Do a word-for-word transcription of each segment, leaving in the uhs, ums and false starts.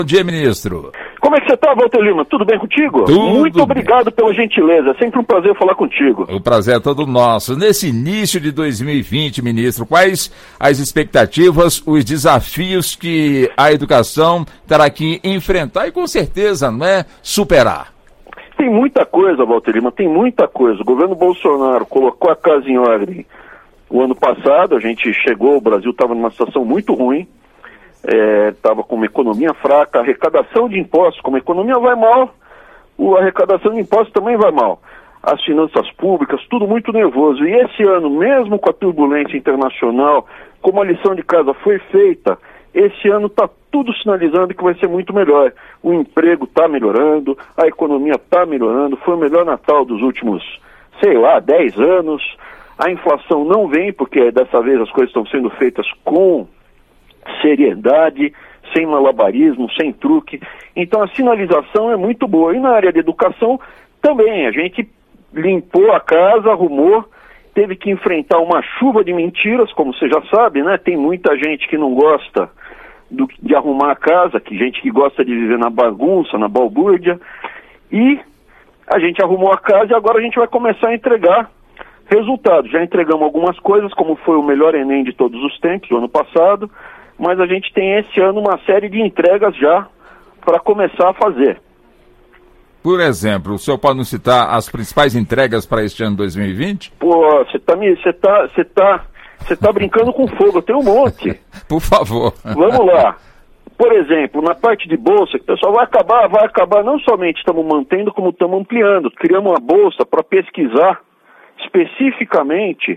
Bom dia, ministro. Como é que você está, Walter Lima? Tudo bem contigo? Tudo Muito obrigado bem. pela gentileza. É sempre um prazer falar contigo. O prazer é todo nosso. Nesse início de dois mil e vinte, ministro, quais as expectativas, os desafios que a educação terá que enfrentar e, com certeza, não é, superar? Tem muita coisa, Walter Lima, tem muita coisa. O governo Bolsonaro colocou a casa em ordem o ano passado. A gente chegou, o Brasil estava numa situação muito ruim. Estava é, com uma economia fraca, a arrecadação de impostos, como a economia vai mal, a arrecadação de impostos também vai mal. As finanças públicas, tudo muito nervoso. E esse ano, mesmo com a turbulência internacional, como a lição de casa foi feita, esse ano está tudo sinalizando que vai ser muito melhor. O emprego está melhorando, a economia está melhorando, foi o melhor Natal dos últimos, sei lá, dez anos. A inflação não vem, porque dessa vez as coisas estão sendo feitas com seriedade, sem malabarismo, sem truque. Então a sinalização é muito boa. E na área de educação também, a gente limpou a casa, arrumou, teve que enfrentar uma chuva de mentiras, como você já sabe, né? Tem muita gente que não gosta do, de arrumar a casa, que gente que gosta de viver na bagunça, na balbúrdia, e a gente arrumou a casa e agora a gente vai começar a entregar resultados. Já entregamos algumas coisas, como foi o melhor Enem de todos os tempos, do ano passado, mas a gente tem esse ano uma série de entregas já para começar a fazer. Por exemplo, o senhor pode nos citar as principais entregas para este ano dois mil e vinte? Pô, você tá me, você tá, você tá, você tá brincando com fogo, eu tenho um monte. Por favor. Vamos lá. Por exemplo, na parte de bolsa, que o pessoal vai acabar, vai acabar, não somente estamos mantendo, como estamos ampliando. Criamos uma bolsa para pesquisar especificamente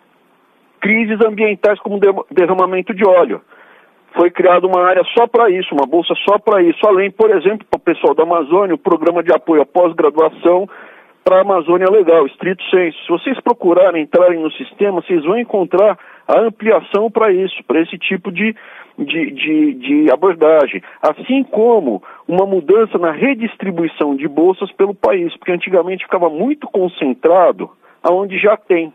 crises ambientais como derramamento de óleo. Foi criada uma área só para isso, uma bolsa só para isso, além, por exemplo, para o pessoal da Amazônia, o programa de apoio à pós-graduação para a Amazônia Legal, estrito sensu. Se vocês procurarem, entrarem no sistema, vocês vão encontrar a ampliação para isso, para esse tipo de, de, de, de abordagem. Assim como uma mudança na redistribuição de bolsas pelo país, porque antigamente ficava muito concentrado aonde já tem,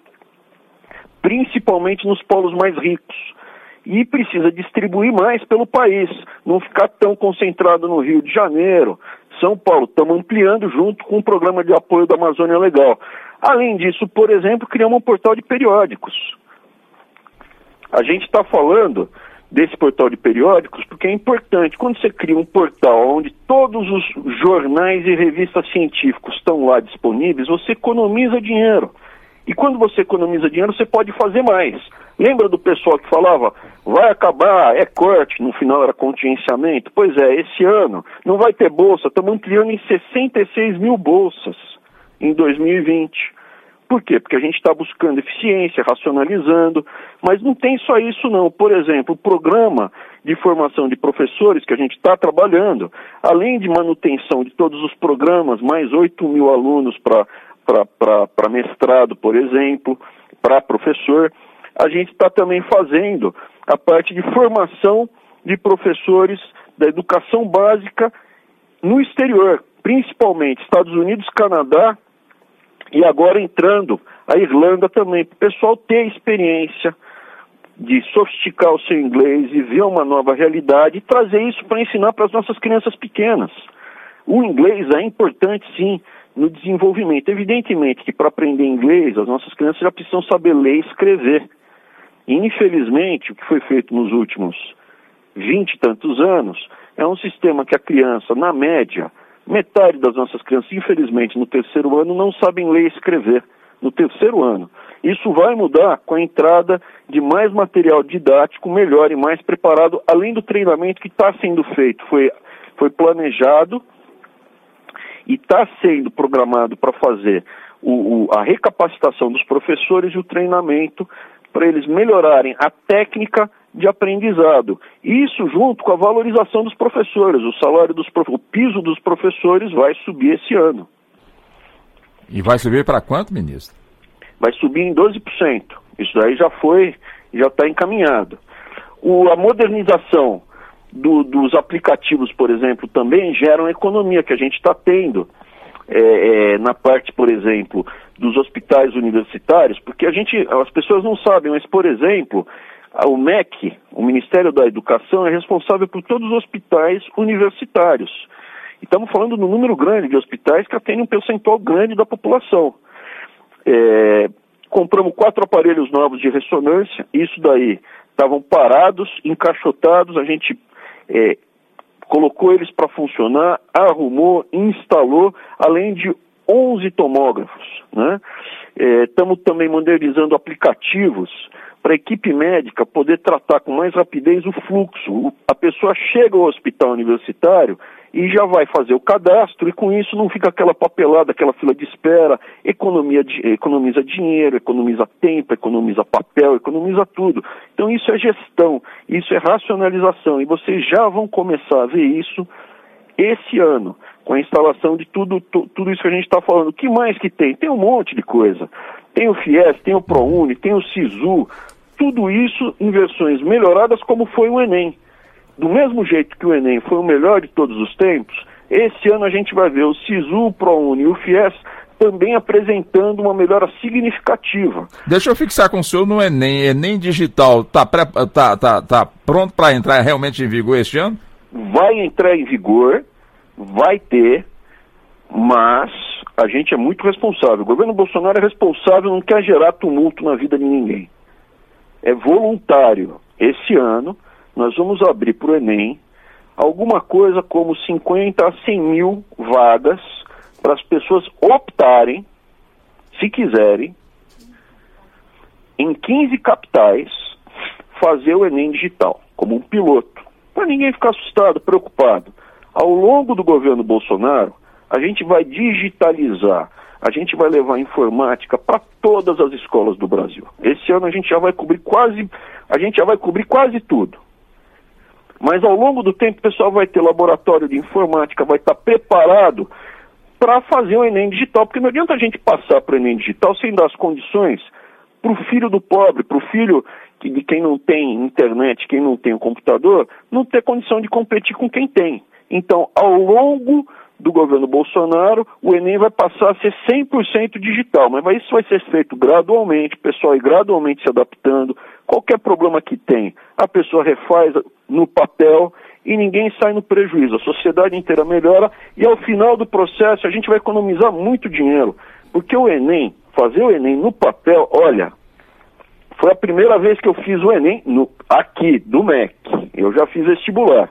principalmente nos polos mais ricos. E precisa distribuir mais pelo país, não ficar tão concentrado no Rio de Janeiro, São Paulo. Estamos ampliando junto com o programa de apoio da Amazônia Legal. Além disso, por exemplo, criamos um portal de periódicos. A gente está falando desse portal de periódicos porque é importante. Quando você cria um portal onde todos os jornais e revistas científicos estão lá disponíveis, você economiza dinheiro. E quando você economiza dinheiro, você pode fazer mais. Lembra do pessoal que falava, vai acabar, é corte, no final era contingenciamento? Pois é, esse ano não vai ter bolsa, estamos ampliando em sessenta e seis mil bolsas em dois mil e vinte. Por quê? Porque a gente está buscando eficiência, racionalizando, mas não tem só isso não. Por exemplo, o programa de formação de professores que a gente está trabalhando, além de manutenção de todos os programas, mais oito mil alunos para para mestrado, por exemplo, para professor, a gente está também fazendo a parte de formação de professores da educação básica no exterior, principalmente Estados Unidos, Canadá e agora entrando a Irlanda também, para o pessoal ter experiência de sofisticar o seu inglês e ver uma nova realidade e trazer isso para ensinar para as nossas crianças pequenas. O inglês é importante, sim, no desenvolvimento. Evidentemente que para aprender inglês, as nossas crianças já precisam saber ler e escrever. E, infelizmente, o que foi feito nos últimos vinte e tantos anos é um sistema que a criança, na média, metade das nossas crianças, infelizmente, no terceiro ano, não sabem ler e escrever. No terceiro ano. Isso vai mudar com a entrada de mais material didático melhor e mais preparado, além do treinamento que está sendo feito. Foi, foi planejado e está sendo programado para fazer o, o, a recapacitação dos professores e o treinamento para eles melhorarem a técnica de aprendizado. Isso junto com a valorização dos professores. O salário dos prof... o piso dos professores vai subir esse ano. E vai subir para quanto, ministro? Vai subir em doze por cento. Isso daí já foi, já está encaminhado. O, a modernização Do, dos aplicativos, por exemplo, também geram economia que a gente está tendo é, é, na parte, por exemplo, dos hospitais universitários, porque a gente, as pessoas não sabem, mas, por exemplo, O M E C, o Ministério da Educação, é responsável por todos os hospitais universitários. E estamos falando de um número grande de hospitais que atendem um percentual grande da população. É, compramos quatro aparelhos novos de ressonância, isso daí estavam parados, encaixotados, a gente é, colocou eles para funcionar, arrumou, instalou, além de onze tomógrafos, né? Estamos é, também modernizando aplicativos para a equipe médica poder tratar com mais rapidez o fluxo. A pessoa chega ao hospital universitário e já vai fazer o cadastro, e com isso não fica aquela papelada, aquela fila de espera, economia, economiza dinheiro, economiza tempo, economiza papel, economiza tudo. Então isso é gestão, isso é racionalização, e vocês já vão começar a ver isso esse ano, com a instalação de tudo, tu, tudo isso que a gente está falando. O que mais que tem? Tem um monte de coisa. Tem o FIES, tem o ProUni, tem o SISU, tudo isso em versões melhoradas como foi o Enem. Do mesmo jeito que o Enem foi o melhor de todos os tempos, esse ano a gente vai ver o SISU, o ProUni e o FIES também apresentando uma melhora significativa. Deixa eu fixar com o senhor no Enem. Enem digital está tá, tá, tá pronto para entrar realmente em vigor este ano? Vai entrar em vigor, vai ter, mas a gente é muito responsável. O governo Bolsonaro é responsável, não quer gerar tumulto na vida de ninguém. É voluntário. Esse ano nós vamos abrir para o Enem alguma coisa como cinquenta a cem mil vagas para as pessoas optarem, se quiserem, em quinze capitais, fazer o Enem digital, como um piloto. Para ninguém ficar assustado, preocupado. Ao longo do governo Bolsonaro, a gente vai digitalizar, a gente vai levar informática para todas as escolas do Brasil. Esse ano a gente já vai cobrir quase, a gente já vai cobrir quase tudo. Mas ao longo do tempo o pessoal vai ter laboratório de informática, vai estar preparado para fazer o Enem digital, porque não adianta a gente passar para o Enem digital sem dar as condições para o filho do pobre, para o filho de quem não tem internet, quem não tem o computador, não ter condição de competir com quem tem. Então, ao longo do governo Bolsonaro, o Enem vai passar a ser cem por cento digital, mas isso vai ser feito gradualmente, o pessoal ir gradualmente se adaptando. Qualquer problema que tem, a pessoa refaz no papel e ninguém sai no prejuízo. A sociedade inteira melhora e ao final do processo a gente vai economizar muito dinheiro, porque o Enem, fazer o Enem no papel, olha, foi a primeira vez que eu fiz o Enem no, aqui, do M E C. Eu já fiz vestibular.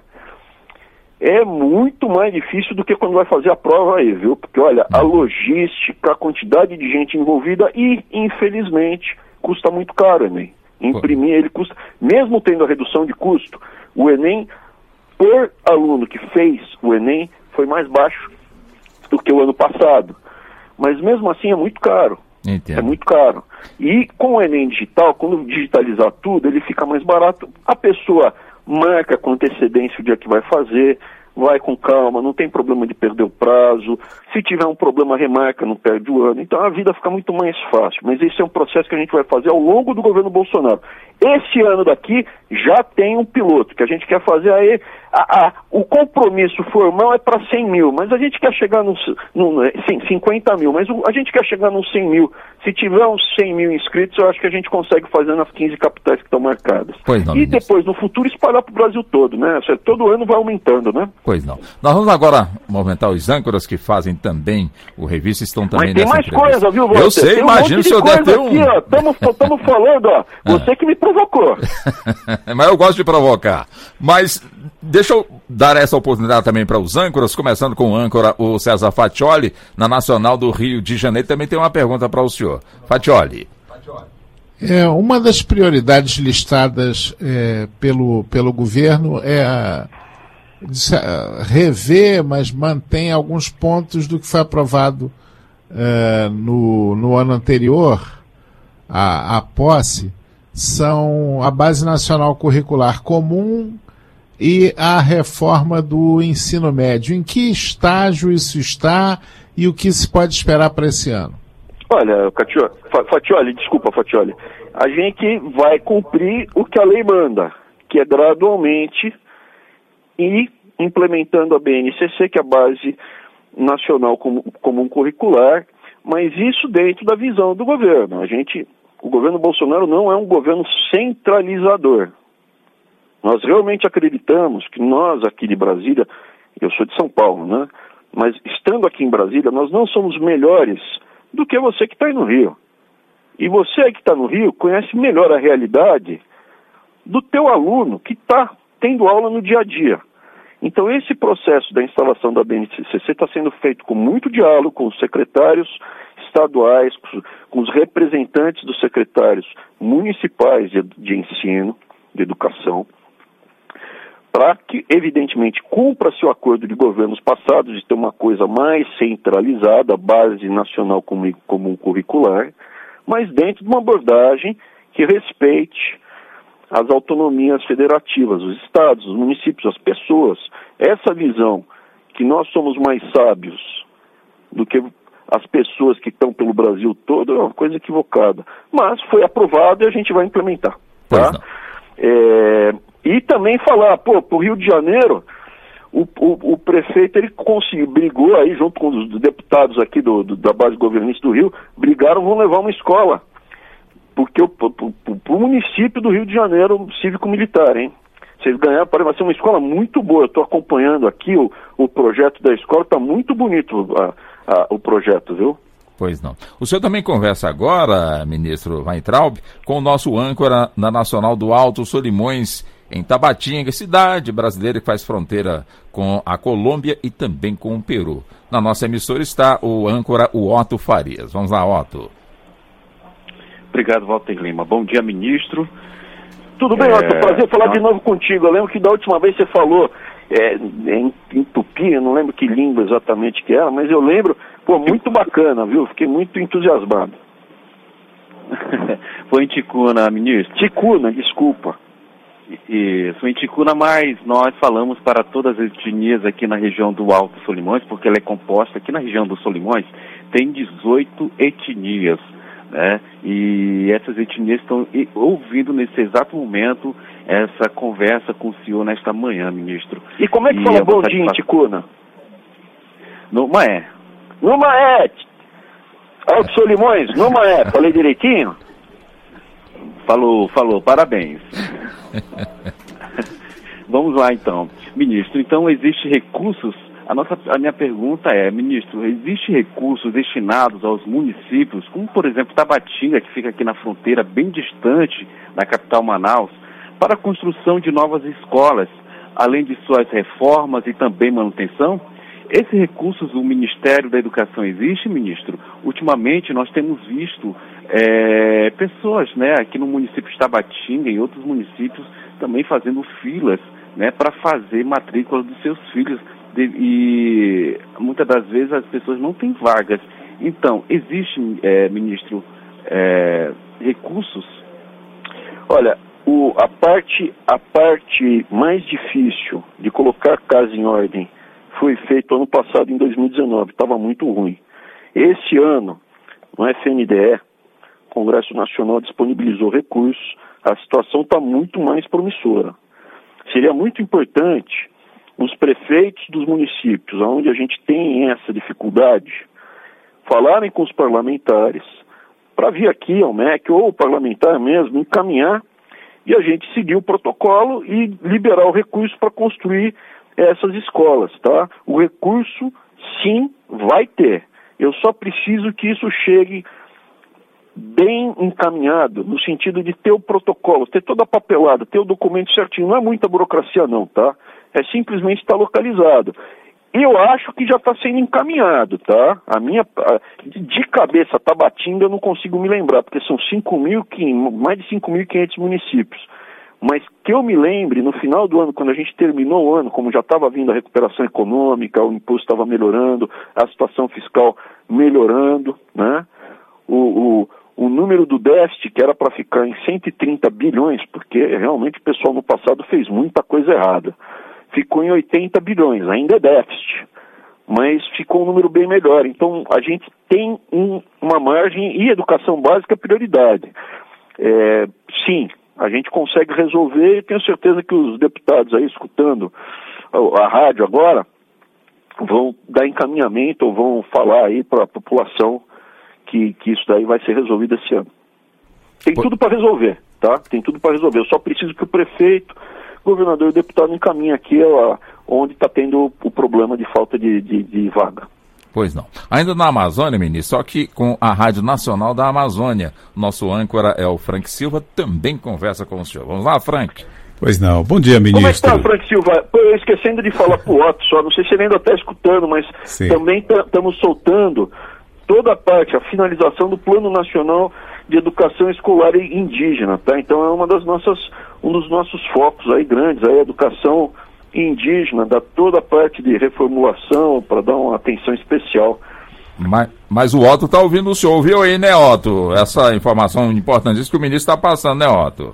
É muito mais difícil do que quando vai fazer a prova aí, viu? Porque, olha, a logística, a quantidade de gente envolvida e, infelizmente, custa muito caro o Enem. Imprimir ele custa, mesmo tendo a redução de custo, o Enem, por aluno que fez o Enem, foi mais baixo do que o ano passado. Mas mesmo assim é muito caro. Entendo. É muito caro. E com o Enem digital, quando digitalizar tudo, ele fica mais barato. A pessoa marca com antecedência o dia que vai fazer, vai com calma, não tem problema de perder o prazo. Se tiver um problema, remarca, não perde o ano. Então a vida fica muito mais fácil. Mas esse é um processo que a gente vai fazer ao longo do governo Bolsonaro. Esse ano daqui já tem um piloto, que a gente quer fazer aí. A, a, o compromisso formal é para cem mil, mas a gente quer chegar nos no, cinquenta mil, mas o, a gente quer chegar nos cem mil. Se tiver uns cem mil inscritos, eu acho que a gente consegue fazer nas quinze capitais que estão marcadas. Pois não, e ministro. Depois, no futuro, espalhar para o Brasil todo, né? Todo ano vai aumentando, né? Pois não. Nós vamos agora movimentar os âncoras que fazem também o Revista, estão também mas tem nessa mais entrevista. coisa, viu, você? Eu sei, tem imagino um se eu der ter um... Estamos falando, ó, você que me provocou. Mas eu gosto de provocar. Mas deixa eu dar essa oportunidade também para os âncoras, começando com o âncora, o César Fatioli, na Nacional do Rio de Janeiro. Também tem uma pergunta para o senhor. Fatioli. É, uma das prioridades listadas é, pelo, pelo governo é a, a rever, mas mantém alguns pontos do que foi aprovado é, no, no ano anterior, a, a posse, são a Base Nacional Curricular Comum e a reforma do ensino médio. Em que estágio isso está e o que se pode esperar para esse ano? Olha, Fatioli, desculpa, Fatioli, a gente vai cumprir o que a lei manda, que é gradualmente ir implementando a B N C C, que é a Base Nacional Comum Curricular, mas isso dentro da visão do governo. A gente o governo Bolsonaro não é um governo centralizador. Nós realmente acreditamos que nós aqui de Brasília, eu sou de São Paulo, né? Mas estando aqui em Brasília, nós não somos melhores do que você que está aí no Rio. E você que está no Rio conhece melhor a realidade do teu aluno que está tendo aula no dia a dia. Então esse processo da instalação da B N C C está sendo feito com muito diálogo com os secretários estaduais, com os representantes dos secretários municipais de, de ensino, de educação, para que, evidentemente, cumpra-se o acordo de governos passados de ter uma coisa mais centralizada, base nacional comum, comum curricular, mas dentro de uma abordagem que respeite as autonomias federativas, os estados, os municípios, as pessoas. Essa visão que nós somos mais sábios do que as pessoas que estão pelo Brasil todo é uma coisa equivocada. Mas foi aprovado e a gente vai implementar. Tá? É, e também falar, pô, pro Rio de Janeiro, o, o, o prefeito ele conseguiu, brigou aí junto com os deputados aqui do, do, da base governista do Rio, brigaram, vão levar uma escola. Porque para o município do Rio de Janeiro, cívico-militar, hein? Vocês ganharam, vai ser uma escola muito boa. Eu estou acompanhando aqui o, o projeto da escola, está muito bonito a, a, o projeto, viu? Pois não. O senhor também conversa agora, ministro Weintraub, com o nosso âncora na Nacional do Alto Solimões, em Tabatinga, cidade brasileira que faz fronteira com a Colômbia e também com o Peru. Na nossa emissora está o âncora, o Otto Farias. Vamos lá, Otto. Obrigado, Walter Lima. Bom dia, ministro. Tudo bem, é... Otto, prazer falar não... de novo contigo. Eu lembro que da última vez você falou é, em, em tupi, eu não lembro que língua exatamente que era, mas eu lembro, pô, muito bacana, viu? Fiquei muito entusiasmado. Foi em Ticuna, ministro? Ticuna, desculpa. Isso, em Ticuna, mas nós falamos para todas as etnias aqui na região do Alto Solimões, porque ela é composta, aqui na região do Solimões, tem dezoito etnias. Né? E essas etnias estão ouvindo nesse exato momento essa conversa com o senhor nesta manhã, ministro. E como é que e fala bom dia em Ticuna? Numa é. Numa é. Alto Solimões, numa é. Falei direitinho? Falou, falou, parabéns. Vamos lá então. Ministro, então existem recursos. A, nossa, a minha pergunta é, ministro, existem recursos destinados aos municípios, como por exemplo Tabatinga, que fica aqui na fronteira, bem distante da capital Manaus, para a construção de novas escolas, além de suas reformas e também manutenção? Esses recursos do Ministério da Educação existe, ministro? Ultimamente nós temos visto é, pessoas, né, aqui no município de Tabatinga e outros municípios também fazendo filas, né, para fazer matrícula dos seus filhos. De, e muitas das vezes as pessoas não têm vagas. Então, existem, é, ministro, é, recursos? Olha, o, a, parte, a parte mais difícil de colocar a casa em ordem foi feito ano passado, em dois mil e dezenove, estava muito ruim. Esse ano, no F N D E, o Congresso Nacional disponibilizou recursos, a situação está muito mais promissora. Seria muito importante os prefeitos dos municípios, onde a gente tem essa dificuldade, falarem com os parlamentares, para vir aqui ao M E C, ou o parlamentar mesmo, encaminhar, e a gente seguir o protocolo e liberar o recurso para construir essas escolas, tá? O recurso, sim, vai ter. Eu só preciso que isso chegue bem encaminhado, no sentido de ter o protocolo, ter toda a papelada, ter o documento certinho. Não é muita burocracia não, tá? É simplesmente estar localizado. Eu acho que já está sendo encaminhado, tá? A minha, a, de cabeça, Tabatinga, eu não consigo me lembrar, porque são cinco mil, mais de cinco mil e quinhentos municípios. Mas que eu me lembre, no final do ano, quando a gente terminou o ano, como já estava vindo a recuperação econômica, o imposto estava melhorando, a situação fiscal melhorando, né? O, o, o número do déficit, que era para ficar em cento e trinta bilhões, porque realmente o pessoal no passado fez muita coisa errada, ficou em oitenta bilhões, ainda é déficit, mas ficou um número bem melhor. Então, a gente tem um, uma margem, e educação básica é prioridade. É, sim, a gente consegue resolver, e tenho certeza que os deputados aí escutando a, a rádio agora vão dar encaminhamento ou vão falar aí para a população que, que isso daí vai ser resolvido esse ano. Tem tudo para resolver, tá? Tem tudo para resolver. Eu só preciso que o prefeito, o governador e o deputado encaminhem aqui ó, onde está tendo o problema de falta de, de, de vaga. Pois não. Ainda na Amazônia, ministro, só que com a Rádio Nacional da Amazônia. Nosso âncora é o Frank Silva, também conversa com o senhor. Vamos lá, Frank. Pois não. Bom dia, ministro. Como é que está, Frank Silva? Pô, eu esquecendo de falar pro Otto só, não sei se ele ainda está escutando, mas Sim. também estamos soltando toda a parte, a finalização do Plano Nacional de Educação Escolar Indígena, tá? Então é uma das nossas, um dos nossos focos aí grandes, aí a educação indígena, dá toda a parte de reformulação para dar uma atenção especial. Mas, mas o Otto está ouvindo o senhor, ouviu aí, né, Otto? Essa informação importante que o ministro está passando, né, Otto?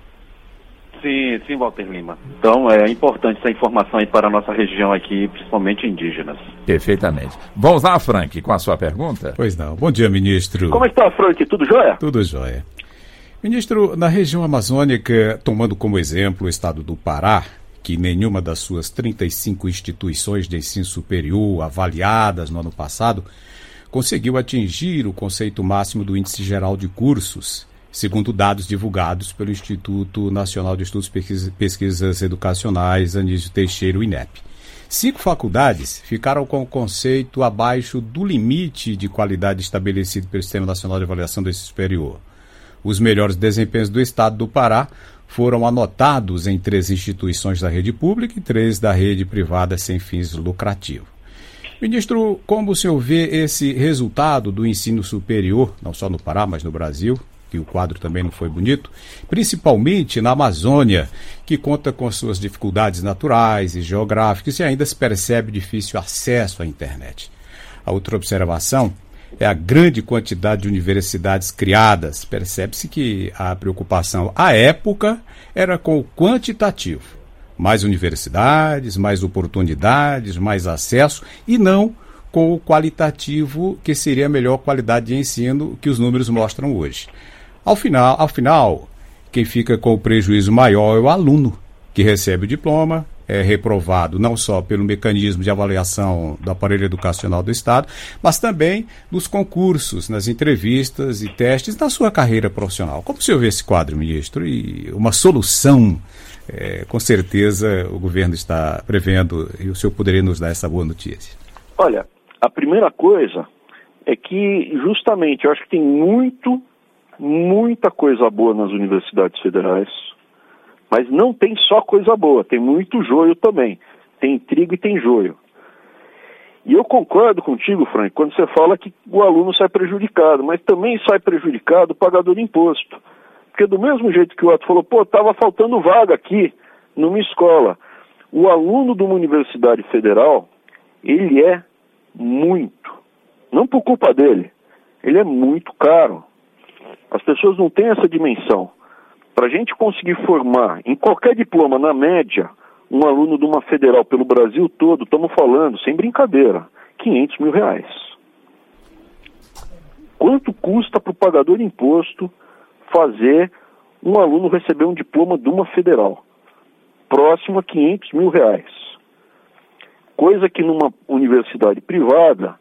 Sim, sim, Walter Lima. Então é importante essa informação aí para a nossa região aqui, principalmente indígenas. Perfeitamente. Vamos lá, Frank, com a sua pergunta? Pois não. Bom dia, ministro. Como está, Frank? Tudo jóia? Tudo jóia. Ministro, na região amazônica, tomando como exemplo o estado do Pará, que nenhuma das suas trinta e cinco instituições de ensino superior avaliadas no ano passado conseguiu atingir o conceito máximo do Índice Geral de Cursos, segundo dados divulgados pelo Instituto Nacional de Estudos e Pesquisas Educacionais, Anísio Teixeira, o INEP. Cinco faculdades ficaram com o conceito abaixo do limite de qualidade estabelecido pelo Sistema Nacional de Avaliação do Ensino Superior. Os melhores desempenhos do estado do Pará foram anotados em três instituições da rede pública e três da rede privada sem fins lucrativos. Ministro, como o senhor vê esse resultado do ensino superior, não só no Pará, mas no Brasil, que o quadro também não foi bonito, principalmente na Amazônia, que conta com suas dificuldades naturais e geográficas e ainda se percebe difícil acesso à internet? A outra observação é a grande quantidade de universidades criadas. Percebe-se que a preocupação à época era com o quantitativo. Mais universidades, mais oportunidades, mais acesso, e não com o qualitativo, que seria a melhor qualidade de ensino que os números mostram hoje. Ao final, ao final, quem fica com o prejuízo maior é o aluno, que recebe o diploma, é reprovado não só pelo mecanismo de avaliação do aparelho educacional do Estado, mas também nos concursos, nas entrevistas e testes da sua carreira profissional. Como o senhor vê esse quadro, ministro? E uma solução, é, com certeza, o governo está prevendo, e o senhor poderia nos dar essa boa notícia. Olha, a primeira coisa é que, justamente, eu acho que tem muito, muita coisa boa nas universidades federais. Mas não tem só coisa boa, tem muito joio também. Tem trigo e tem joio. E eu concordo contigo, Frank, quando você fala que o aluno sai prejudicado, mas também sai prejudicado o pagador de imposto. Porque do mesmo jeito que o Otto falou, pô, estava faltando vaga aqui numa escola. O aluno de uma universidade federal, ele é muito, não por culpa dele, ele é muito caro. As pessoas não têm essa dimensão. Para a gente conseguir formar, em qualquer diploma, na média, um aluno de uma federal pelo Brasil todo, estamos falando, sem brincadeira, quinhentos mil reais. Quanto custa para o pagador de imposto fazer um aluno receber um diploma de uma federal? Próximo a quinhentos mil reais. Coisa que numa universidade privada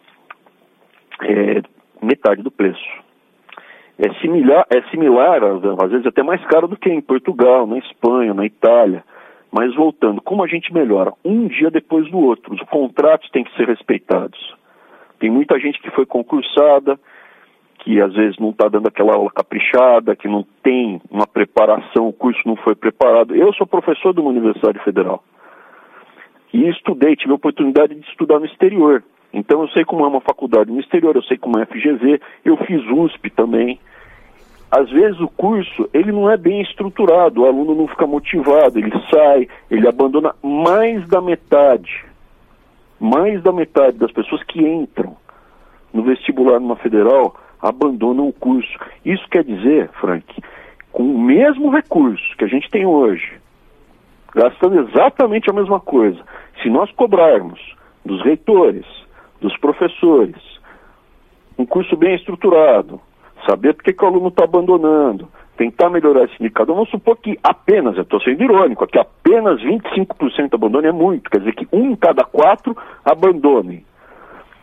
é metade do preço. É similar, é similar, às vezes até mais caro do que em Portugal, na Espanha, na Itália. Mas voltando, como a gente melhora um dia depois do outro, os contratos têm que ser respeitados. Tem muita gente que foi concursada, que às vezes não está dando aquela aula caprichada, que não tem uma preparação, o curso não foi preparado. Eu sou professor de uma universidade federal. E estudei, tive a oportunidade de estudar no exterior. Então eu sei como é uma faculdade no exterior, eu sei como é a F G V, eu fiz U S P também. Às vezes o curso, ele não é bem estruturado, o aluno não fica motivado, ele sai, ele abandona mais da metade, mais da metade das pessoas que entram no vestibular numa federal, abandonam o curso. Isso quer dizer, Frank, com o mesmo recurso que a gente tem hoje, gastando exatamente a mesma coisa, se nós cobrarmos dos reitores, dos professores, um curso bem estruturado, saber por que, que o aluno está abandonando, tentar melhorar esse indicador. Vamos supor que apenas, eu estou sendo irônico, aqui apenas vinte e cinco por cento abandone é muito, quer dizer que um em cada quatro abandone.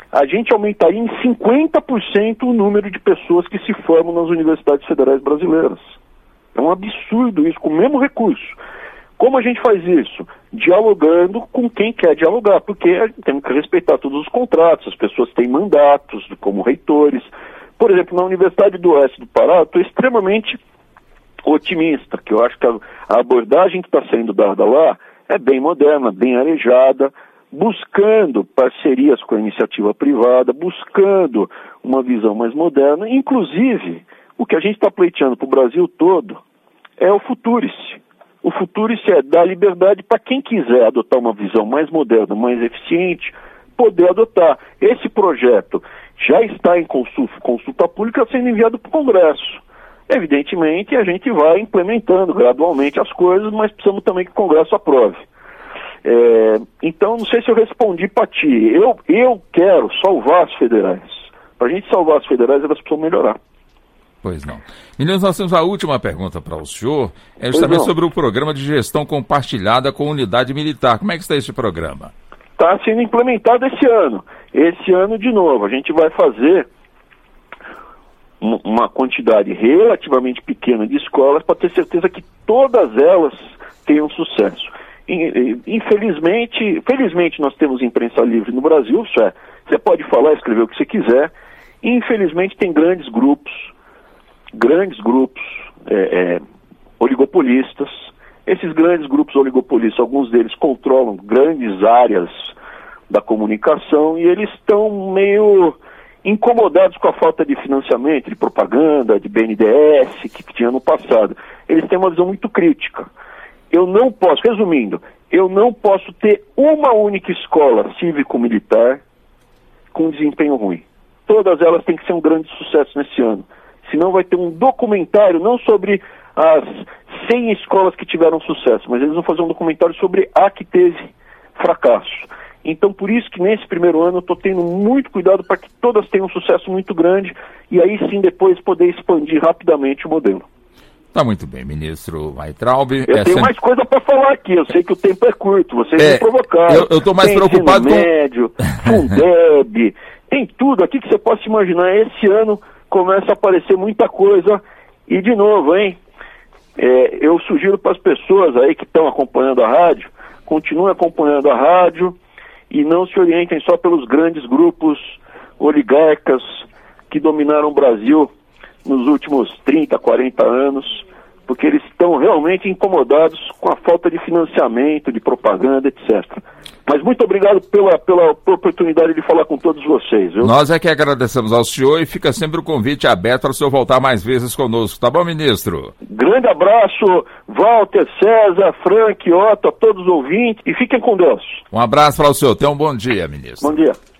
a gente aumentaria em cinquenta por cento o número de pessoas que se formam nas universidades federais brasileiras. É um absurdo isso, com o mesmo recurso. Como a gente faz isso? Dialogando com quem quer dialogar, porque temos que respeitar todos os contratos, as pessoas têm mandatos como reitores. Por exemplo, na Universidade do Oeste do Pará, eu estou extremamente otimista, que eu acho que a, a abordagem que está sendo dada lá é bem moderna, bem arejada, buscando parcerias com a iniciativa privada, buscando uma visão mais moderna. Inclusive, o que a gente está pleiteando para o Brasil todo é o Futurice. O Futurice é dar liberdade para quem quiser adotar uma visão mais moderna, mais eficiente, poder adotar. Esse projeto já está em consulta, consulta pública sendo enviado para o Congresso. Evidentemente, a gente vai implementando gradualmente as coisas, mas precisamos também que o Congresso aprove. É, então, não sei se eu respondi para ti. Eu, eu quero salvar as federais. Para a gente salvar as federais, elas precisam melhorar. Pois não. Meninos, nós temos a última pergunta para o senhor, é justamente sobre o programa de gestão compartilhada com unidade militar. Como é que está esse programa? Está sendo implementado esse ano. Esse ano, de novo, a gente vai fazer uma quantidade relativamente pequena de escolas para ter certeza que todas elas tenham sucesso. Infelizmente, felizmente nós temos imprensa livre no Brasil, isso é, você pode falar, escrever o que você quiser. Infelizmente tem grandes grupos, grandes grupos é, é, oligopolistas. Esses grandes grupos oligopolistas, alguns deles controlam grandes áreas da comunicação e eles estão meio incomodados com a falta de financiamento, de propaganda, de B N D E S que tinha no passado. Eles têm uma visão muito crítica. Eu não posso, resumindo, eu não posso ter uma única escola cívico-militar com desempenho ruim. Todas elas têm que ser um grande sucesso nesse ano. Senão vai ter um documentário, não sobre as cem escolas que tiveram sucesso, mas eles vão fazer um documentário sobre a que teve fracasso. Então, por isso que nesse primeiro ano eu estou tendo muito cuidado para que todas tenham um sucesso muito grande e aí sim depois poder expandir rapidamente o modelo. Tá muito bem, ministro Weintraub. Eu essa... tenho mais coisa para falar aqui, eu sei que o tempo é curto, vocês é, me provocaram. Eu estou mais tem preocupado com... médio, Fundeb, tem tudo aqui que você possa imaginar. Esse ano começa a aparecer muita coisa e, de novo, hein, é, eu sugiro para as pessoas aí que estão acompanhando a rádio, continuem acompanhando a rádio e não se orientem só pelos grandes grupos oligarcas que dominaram o Brasil nos últimos trinta, quarenta anos, porque eles estão realmente incomodados com a falta de financiamento, de propaganda, etcétera. Mas muito obrigado pela, pela oportunidade de falar com todos vocês. Viu? Nós é que agradecemos ao senhor e fica sempre o convite aberto para o senhor voltar mais vezes conosco. Tá bom, ministro? Grande abraço, Walter, César, Frank, Otto, a todos os ouvintes e fiquem com Deus. Um abraço para o senhor. Tenha um bom dia, ministro. Bom dia.